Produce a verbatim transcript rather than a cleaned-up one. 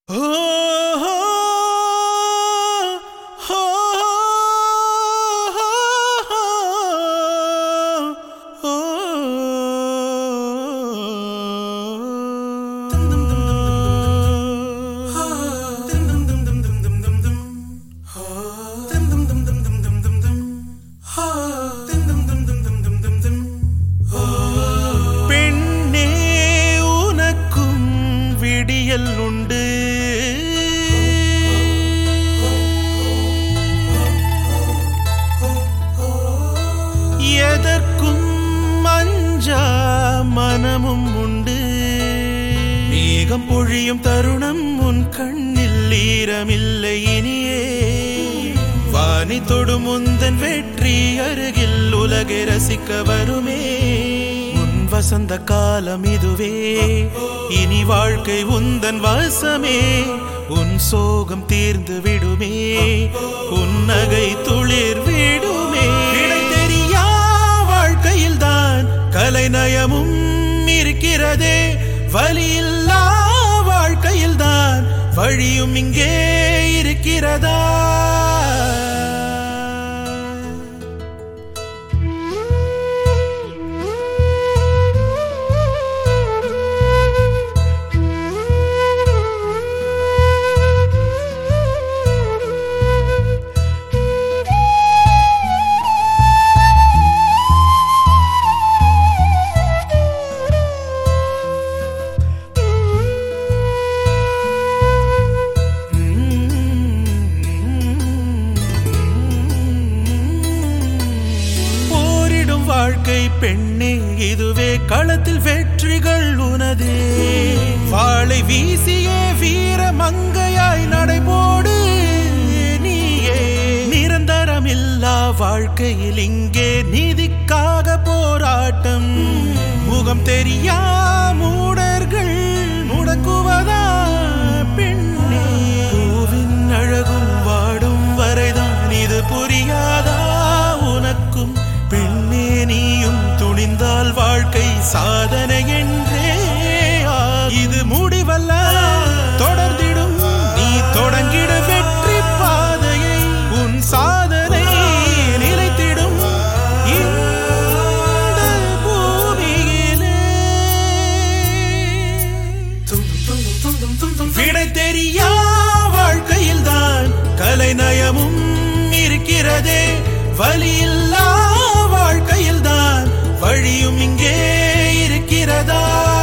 உண்டு எதற்கும் மஞ்சா மனமும் உண்டு மேகம் பொழியும் தருணம் உன் கண்ணில் ஈரமில்லை இனியே வானி தொடும் உந்தன் வெற்றி அருகில் உலகை ரசிக்க வருமே வசந்த காலம் இதுவே இனி வாழ்க்கை உந்தன் வாசமே உன் சோகம் தீர்ந்து விடுமே உன் நகை துளிர் விடுமே விடை தெரியா வாழ்க்கையில் தான் கலைநயமும் இருக்கிறதே வலியில்லா வாழ்க்கையில் தான் வழியும் இங்கே இருக்கிறதா வாழ்க்கை பெண்ணே இதுவே களத்தில் வெற்றிகள் உனதே வாளை வீசியே வீர மங்கையாய் நடைபோடு நீயே நிரந்தரமில்லா வாழ்க்கையில் இங்கே நீதிக்காக போராட்டம் முகம் தெரியா மூடர்கள் முடக்குவதா பெண்ணே பூவின் அழகும் வாடும் வரைதான் இது புரியாதா உனக்கும் பெண்ணே நீயும் துணிந்தால் வாழ்க்கை சாதனை என்றே இது முடிவல்ல தொடர்ந்திடும் நீ தொடங்கிட வெற்றி பாதையை உன் சாதனை நிலைத்திடும் இந்த பூமியிலே விடை தெரியா வாழ்க்கையில் தான் கலைநயமும் இருக்கிறதே வலியில்லா வாழ்க்கையில் தான் வழியும் இங்கே இருக்கிறதா